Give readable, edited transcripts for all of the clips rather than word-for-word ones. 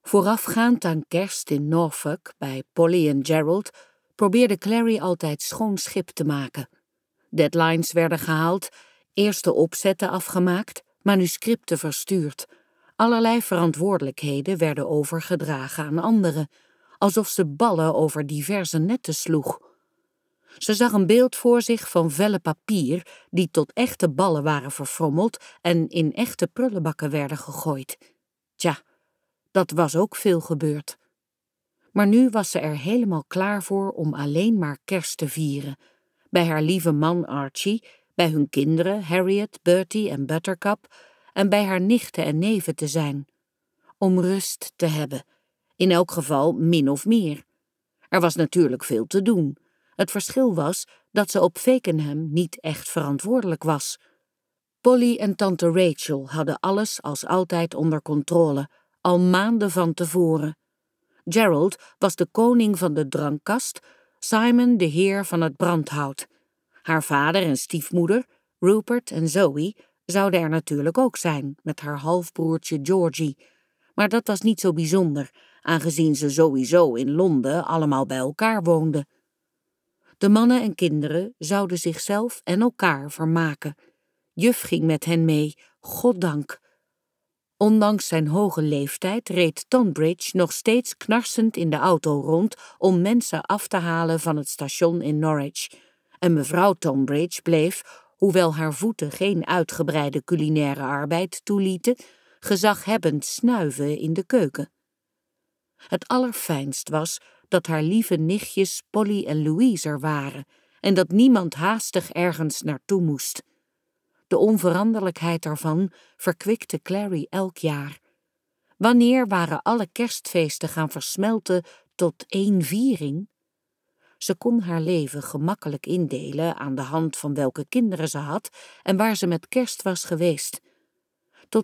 Voorafgaand aan kerst in Norfolk, bij Polly en Gerald, probeerde Clary altijd schoon schip te maken. Deadlines werden gehaald, eerste opzetten afgemaakt, manuscripten verstuurd. Allerlei verantwoordelijkheden werden overgedragen aan anderen, alsof ze ballen over diverse netten sloeg. Ze zag een beeld voor zich van vellen papier die tot echte ballen waren verfrommeld en in echte prullenbakken werden gegooid. Tja, dat was ook veel gebeurd. Maar nu was ze er helemaal klaar voor om alleen maar kerst te vieren. Bij haar lieve man Archie, bij hun kinderen Harriet, Bertie en Buttercup en bij haar nichten en neven te zijn. Om rust te hebben. In elk geval min of meer. Er was natuurlijk veel te doen. Het verschil was dat ze op Fakenham niet echt verantwoordelijk was. Polly en tante Rachel hadden alles als altijd onder controle, al maanden van tevoren. Gerald was de koning van de drankkast, Simon de heer van het brandhout. Haar vader en stiefmoeder, Rupert en Zoe, zouden er natuurlijk ook zijn, met haar halfbroertje Georgie. Maar dat was niet zo bijzonder, aangezien ze sowieso in Londen allemaal bij elkaar woonden. De mannen en kinderen zouden zichzelf en elkaar vermaken. Juf ging met hen mee, goddank. Ondanks zijn hoge leeftijd reed Tonbridge nog steeds knarsend in de auto rond om mensen af te halen van het station in Norwich. En mevrouw Tonbridge bleef, hoewel haar voeten geen uitgebreide culinaire arbeid toelieten, gezaghebbend snuiven in de keuken. Het allerfijnst was dat haar lieve nichtjes Polly en Louise er waren en dat niemand haastig ergens naartoe moest. De onveranderlijkheid daarvan verkwikte Clary elk jaar. Wanneer waren alle kerstfeesten gaan versmelten tot één viering? Ze kon haar leven gemakkelijk indelen aan de hand van welke kinderen ze had en waar ze met kerst was geweest. Tot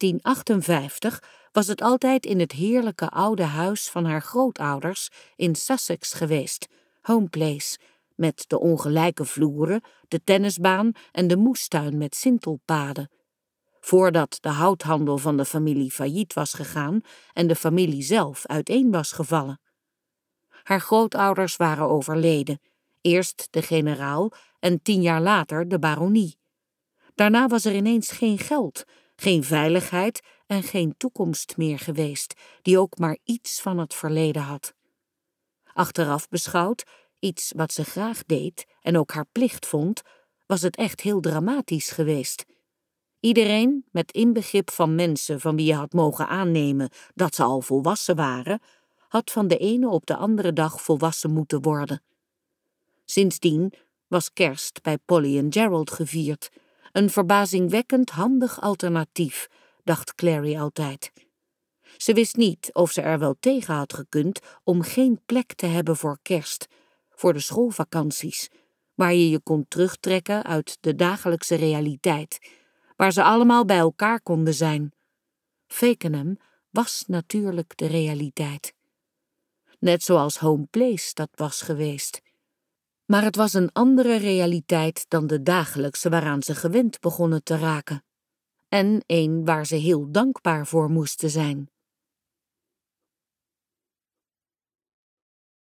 1958 was het altijd in het heerlijke oude huis van haar grootouders in Sussex geweest, Home Place, met de ongelijke vloeren, de tennisbaan en de moestuin met sintelpaden. Voordat de houthandel van de familie failliet was gegaan en de familie zelf uiteen was gevallen. Haar grootouders waren overleden, eerst de generaal en 10 jaar later de baronie. Daarna was er ineens geen geld, geen veiligheid en geen toekomst meer geweest, die ook maar iets van het verleden had. Achteraf beschouwd, iets wat ze graag deed en ook haar plicht vond, was het echt heel dramatisch geweest. Iedereen, met inbegrip van mensen van wie je had mogen aannemen dat ze al volwassen waren, had van de ene op de andere dag volwassen moeten worden. Sindsdien was kerst bij Polly en Gerald gevierd, een verbazingwekkend handig alternatief, dacht Clary altijd. Ze wist niet of ze er wel tegen had gekund om geen plek te hebben voor kerst, voor de schoolvakanties, waar je je kon terugtrekken uit de dagelijkse realiteit, waar ze allemaal bij elkaar konden zijn. Fakenham was natuurlijk de realiteit. Net zoals Home Place dat was geweest. Maar het was een andere realiteit dan de dagelijkse waaraan ze gewend begonnen te raken. En een waar ze heel dankbaar voor moesten zijn.